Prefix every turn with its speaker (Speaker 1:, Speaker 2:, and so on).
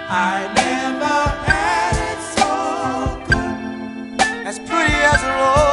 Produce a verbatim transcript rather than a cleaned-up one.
Speaker 1: I never had it so good, as pretty as a rose.